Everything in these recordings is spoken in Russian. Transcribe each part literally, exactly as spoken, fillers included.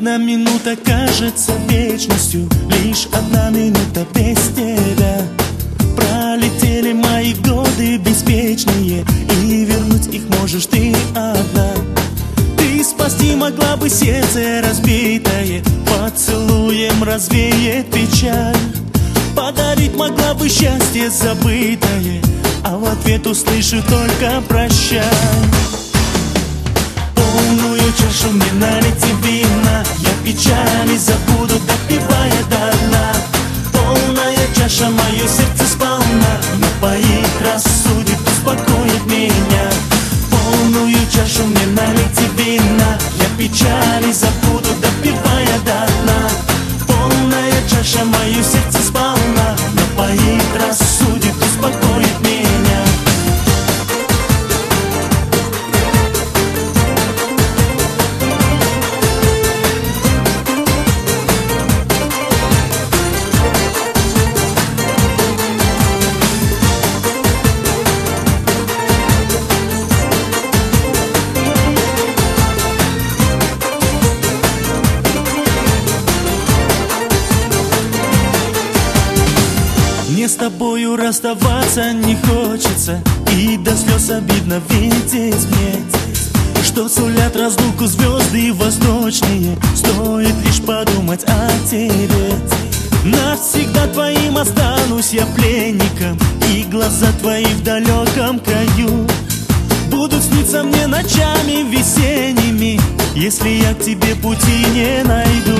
Одна минута кажется вечностью, лишь одна минута без тебя. Пролетели мои годы беспечные, и вернуть их можешь ты одна. Ты спасти могла бы сердце разбитое, поцелуем развеет печаль. Подарить могла бы счастье забытое, а в ответ услышу только прощай. Полную чашу мне налейте вина, я печали забуду, допивая до дна. Полная чаша, мое сердце сполна напоит, рассудит, успокоит меня. Полную чашу мне налейте вина, я печали забуду, допивая до дна. Полная чаша, мое сердце сполна напоит, рассудит, успокоит меня. Мне с тобою расставаться не хочется, и до слез обидно видеть мне, что сулят разлуку звезды восточные. Стоит лишь подумать о тебе. Навсегда твоим останусь я пленником, и глаза твои в далеком краю будут сниться мне ночами весенними, если я к тебе пути не найду.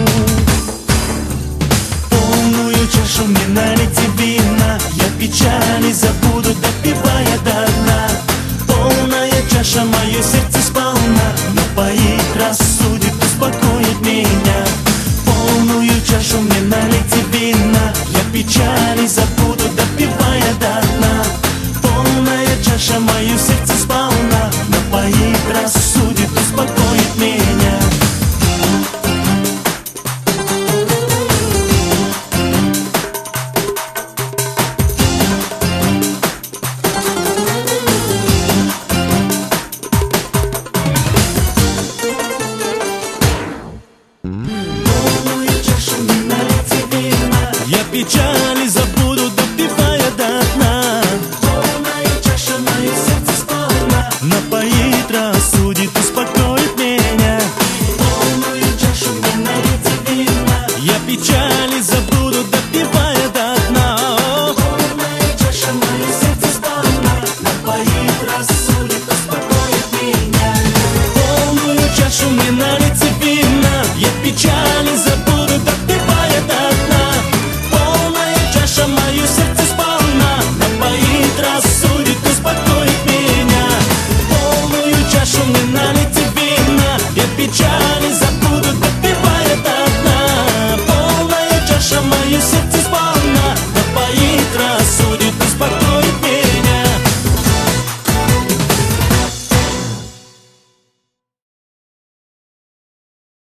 Полную чашу мне налейте вина, я печали забуду, допивая до дна. Полная чаша, мое сердце сполна